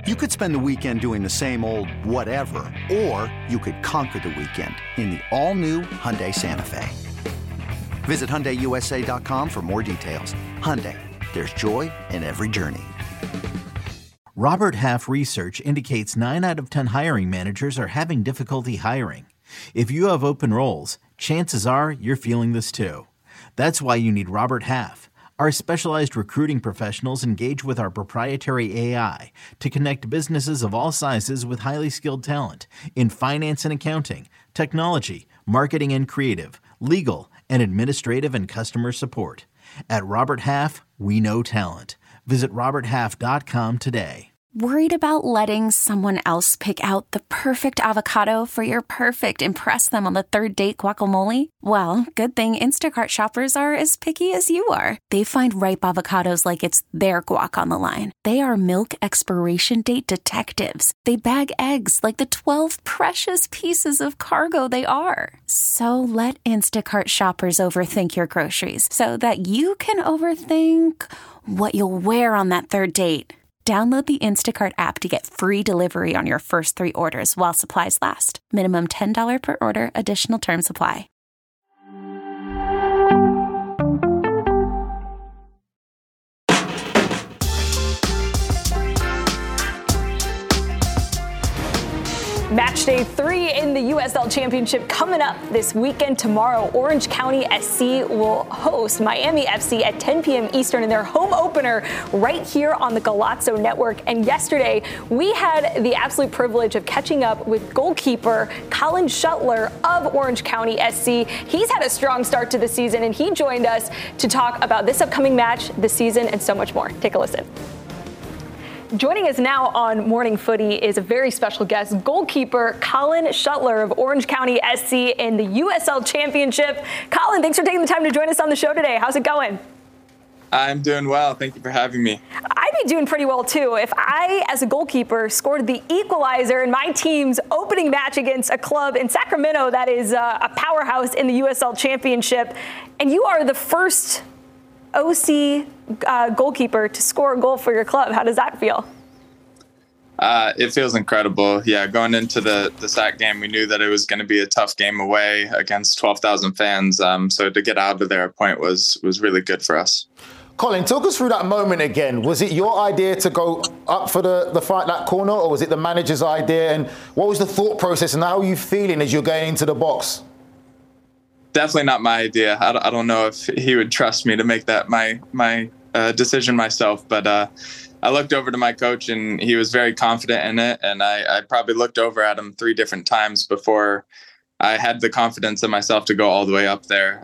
You could spend the weekend doing the same old whatever, or you could conquer the weekend in the all-new Hyundai Santa Fe. Visit HyundaiUSA.com for more details. Hyundai, there's joy in every journey. Robert Half research indicates 9 out of 10 hiring managers are having difficulty hiring. If you have open roles, chances are you're feeling this too. That's why you need Robert Half. Our specialized recruiting professionals engage with our proprietary AI to connect businesses of all sizes with highly skilled talent in finance and accounting, technology, marketing and creative, legal, and administrative and customer support. At Robert Half, we know talent. Visit roberthalf.com today. Worried about letting someone else pick out the perfect avocado for your perfect impress them on the third date guacamole? Well, good thing Instacart shoppers are as picky as you are. They find ripe avocados like it's their guac on the line. They are milk expiration date detectives. They bag eggs like the 12 precious pieces of cargo they are. So let Instacart shoppers overthink your groceries so that you can overthink what you'll wear on that third date. Download the Instacart app to get free delivery on your first 3 orders while supplies last. Minimum $10 per order. Additional terms apply. Match day 3 in the USL Championship coming up this weekend. Tomorrow, Orange County SC will host Miami FC at 10 p.m. Eastern in their home opener right here on the Golazo Network. And yesterday, we had the absolute privilege of catching up with goalkeeper Colin Shuttler of Orange County SC. He's had a strong start to the season, and he joined us to talk about this upcoming match, the season, and so much more. Take a listen. Joining us now on Morning Footy is a very special guest, goalkeeper Colin Shuttler of Orange County SC in the USL Championship. Colin, thanks for taking the time to join us on the show today. How's it going? I'm doing well. Thank you for having me. I'd be doing pretty well, too. If I, as a goalkeeper, scored the equalizer in my team's opening match against a club in Sacramento that is a powerhouse in the USL Championship, and you are the first OC goalkeeper to score a goal for your club. How does that feel? It feels incredible. Yeah, going into the SAC game, we knew that it was going to be a tough game away against 12,000 fans. So to get out of there a point was really good for us. Colin, talk us through that moment again. Was it your idea to go up for the fight that corner, or was it the manager's idea? And what was the thought process, and how are you feeling as you're going into the box? Definitely not my idea. I don't know if he would trust me to make that my decision myself, but I looked over to my coach and he was very confident in it, and I probably looked over at him 3 different times before I had the confidence in myself to go all the way up there.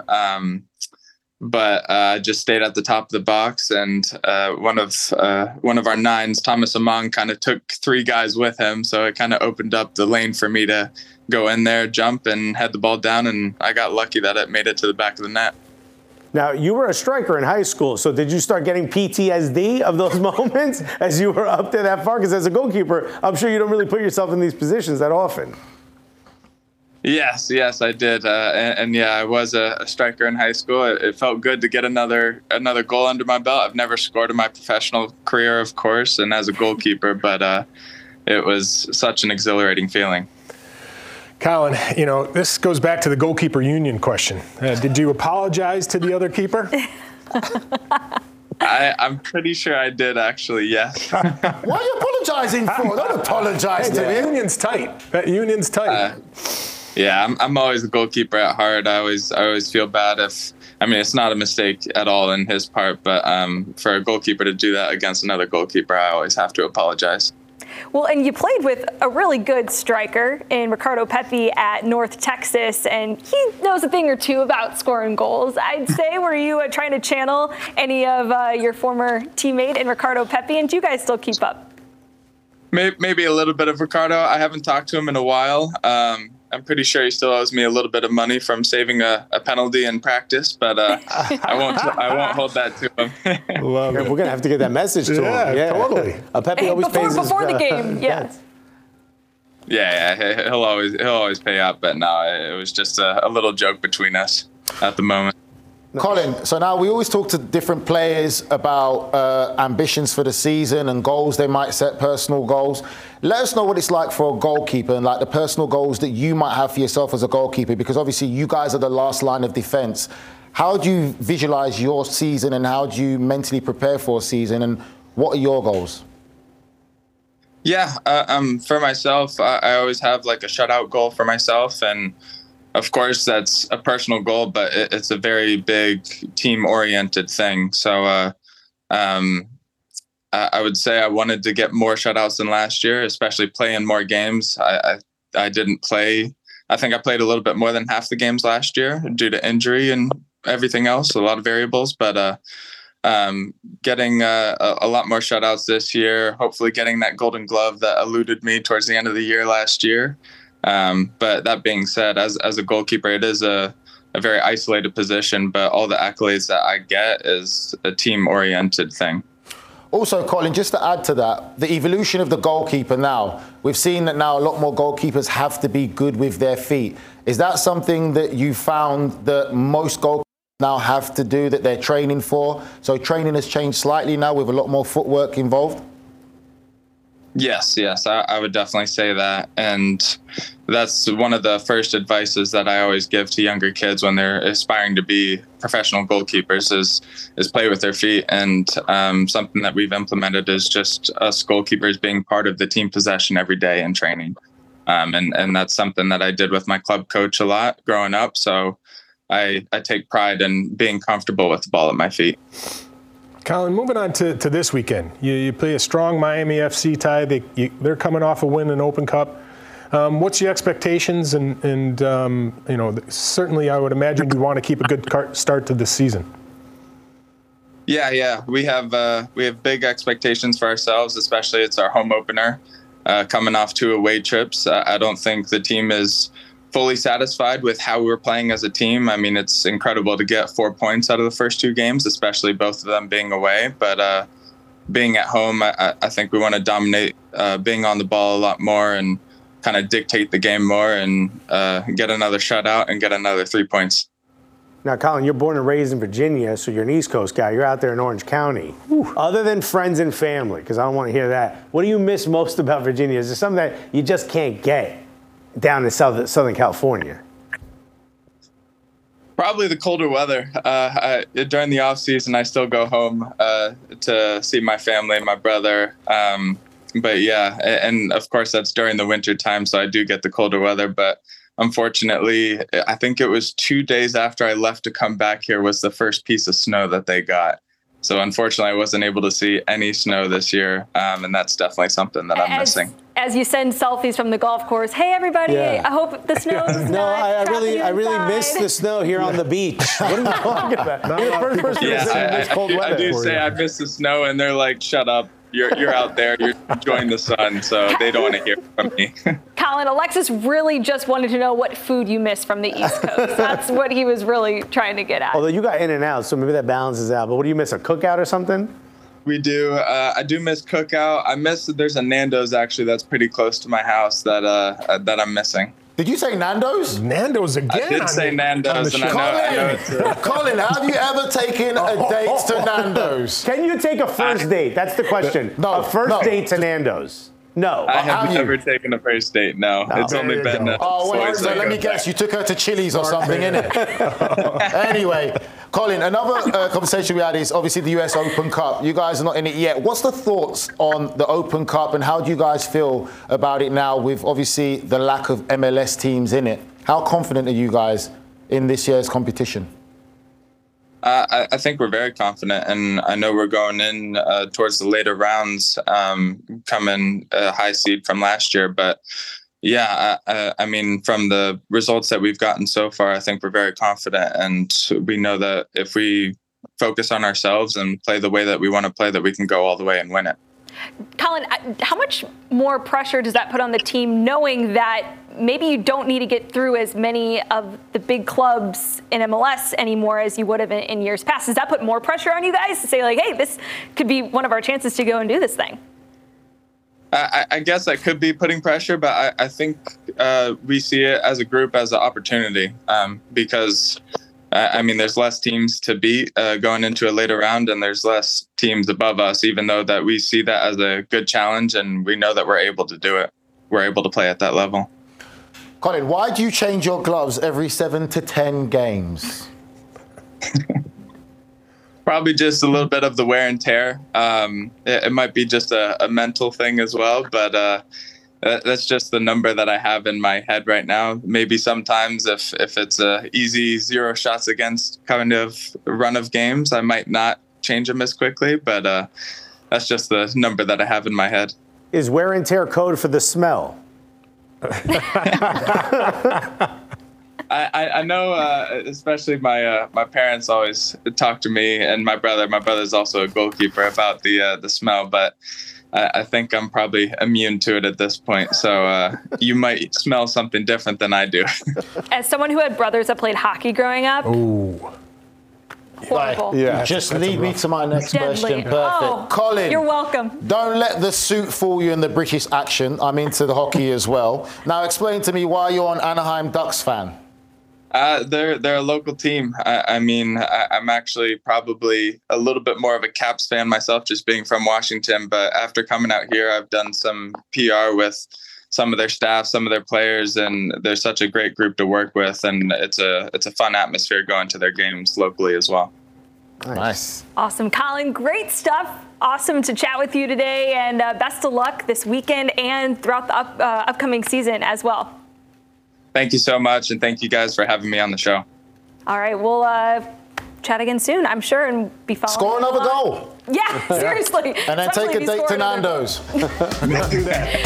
But I just stayed at the top of the box, and one of our nines, Thomas Among, kind of took 3 guys with him, so it kind of opened up the lane for me to go in there, jump, and head the ball down, and I got lucky that it made it to the back of the net. Now, you were a striker in high school, so did you start getting PTSD of those moments as you were up there that far? Because as a goalkeeper, I'm sure you don't really put yourself in these positions that often. Yes, I did. And yeah, I was a striker in high school. It felt good to get another goal under my belt. I've never scored in my professional career, of course, and as a goalkeeper, but it was such an exhilarating feeling. Colin, this goes back to the goalkeeper union question. Did you apologize to the other keeper? I'm pretty sure I did, actually, yes. What are you apologizing for? Don't apologize to him. That union's tight. Yeah, I'm always a goalkeeper at heart. I always feel bad it's not a mistake at all in his part, but for a goalkeeper to do that against another goalkeeper, I always have to apologize. Well, and you played with a really good striker in Ricardo Pepi at North Texas, and he knows a thing or two about scoring goals. I'd say, were you trying to channel any of your former teammate in Ricardo Pepi, and do you guys still keep up? Maybe a little bit of Ricardo. I haven't talked to him in a while. I'm pretty sure he still owes me a little bit of money from saving a penalty in practice, but I won't hold that to him. We're going to have to get that message to him. Yeah, totally. Pepe always pays before the game, yes. Yeah, he'll always pay up, but no, it was just a little joke between us at the moment. Colin, so now we always talk to different players about ambitions for the season and goals they might set, personal goals. Let us know what it's like for a goalkeeper and like the personal goals that you might have for yourself as a goalkeeper, because obviously you guys are the last line of defence. How do you visualise your season and how do you mentally prepare for a season, and what are your goals? Yeah, for myself, I always have like a shutout goal for myself, and of course, that's a personal goal, but it's a very big team-oriented thing. So I would say I wanted to get more shutouts than last year, especially playing more games. I didn't play. I think I played a little bit more than half the games last year due to injury and everything else, a lot of variables. But getting a lot more shutouts this year, hopefully getting that Golden Glove that eluded me towards the end of the year last year. But that being said, as a goalkeeper, it is a very isolated position, but all the accolades that I get is a team-oriented thing. Also, Colin, just to add to that, the evolution of the goalkeeper now, we've seen that now a lot more goalkeepers have to be good with their feet. Is that something that you found that most goalkeepers now have to do, that they're training for? So training has changed slightly now with a lot more footwork involved? Yes, I would definitely say that. And that's one of the first advices that I always give to younger kids when they're aspiring to be professional goalkeepers is play with their feet. And something that we've implemented is just us goalkeepers being part of the team possession every day in training. And that's something that I did with my club coach a lot growing up. So I take pride in being comfortable with the ball at my feet. Colin, moving on to this weekend. You play a strong Miami FC tie. They're coming off a win in Open Cup. What's your expectations? And certainly I would imagine you want to keep a good start to this season. Yeah. We have big expectations for ourselves, especially it's our home opener coming off 2 away trips. I don't think the team is fully satisfied with how we're playing as a team. I mean, it's incredible to get 4 points out of the first 2 games, especially both of them being away. But being at home, I think we want to dominate, being on the ball a lot more and kind of dictate the game more and get another shutout and get another 3 points. Now, Colin, you're born and raised in Virginia, so you're an East Coast guy. You're out there in Orange County. Whew. Other than friends and family, because I don't want to hear that, what do you miss most about Virginia? Is there something that you just can't get down in Southern California? Probably the colder weather. During the off season, I still go home to see my family and my brother. But yeah, and of course that's during the winter time, so I do get the colder weather. But unfortunately, I think it was 2 days after I left to come back here was the first piece of snow that they got. So unfortunately, I wasn't able to see any snow this year, and that's definitely something that I'm missing. As you send selfies from the golf course, hey everybody, yeah. I hope the snow's No, I really miss the snow here on the beach. What are you talking about? You're the first person to say you miss cold weather. I do say I miss the snow, and they're like, shut up. You're out there, you're enjoying the sun, so they don't want to hear from me. Colin, Alexis really just wanted to know what food you miss from the East Coast. That's what he was really trying to get at. Although you got in and out, so maybe that balances out. But what do you miss, a cookout or something? We do. I do miss cookout. I miss that there's a Nando's actually that's pretty close to my house that I'm missing. Did you say Nando's? Nando's again? I did say Nando's. And I know Colin, have you ever taken a date to Nando's? Can you take a first date? That's the question. A first date to Nando's. No. I have never taken a first date, no. It's only been... so let me guess. You took her to Chili's or something, innit? Anyway, Colin, another conversation we had is obviously the US Open Cup. You guys are not in it yet. What's the thoughts on the Open Cup and how do you guys feel about it now with obviously the lack of MLS teams in it? How confident are you guys in this year's competition? I think we're very confident, and I know we're going in towards the later rounds, coming a high seed from last year. But yeah, I mean, from the results that we've gotten so far, I think we're very confident, and we know that if we focus on ourselves and play the way that we want to play, that we can go all the way and win it. Colin, how much more pressure does that put on the team, knowing that maybe you don't need to get through as many of the big clubs in MLS anymore as you would have in years past? Does that put more pressure on you guys to say, like, hey, this could be one of our chances to go and do this thing? I guess that could be putting pressure, but I think we see it as a group as an opportunity because I mean, there's less teams to beat going into a later round, and there's less teams above us, even though that we see that as a good challenge, and we know that we're able to do it. We're able to play at that level. Colin, why do you change your gloves every 7 to 10 games? Probably just a little bit of the wear and tear. It might be just a mental thing as well, but that's just the number that I have in my head right now. Maybe sometimes if it's a easy 0 shots against kind of run of games, I might not change them as quickly, but that's just the number that I have in my head. Is wear and tear code for the smell? I know, especially my parents always talk to me, and my brother. My brother's also a goalkeeper, about the smell, but I think I'm probably immune to it at this point. So you might smell something different than I do. As someone who had brothers that played hockey growing up, horrible. Yeah, just lead me to my next question. Perfect. Colin, you're welcome. Don't let the suit fool you in the British accent. I'm into the hockey as well. Now explain to me why you're an Anaheim Ducks fan. They're a local team. I'm actually probably a little bit more of a Caps fan myself, just being from Washington. But after coming out here, I've done some PR with some of their staff, some of their players, and they're such a great group to work with. And it's a fun atmosphere going to their games locally as well. Nice. Awesome. Colin, great stuff. Awesome to chat with you today, and best of luck this weekend and throughout the upcoming season as well. Thank you so much, and thank you guys for having me on the show. All right, we'll chat again soon, I'm sure, and be following. Score another goal. Yeah, seriously. And then take a date to Nando's. Let's do that.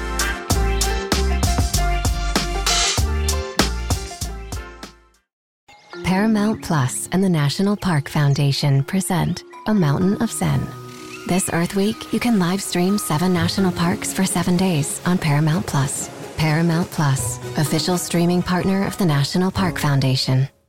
Paramount Plus and the National Park Foundation present A Mountain of Zen. This Earth Week, you can live stream 7 national parks for 7 days on Paramount Plus. Paramount Plus, official streaming partner of the National Park Foundation.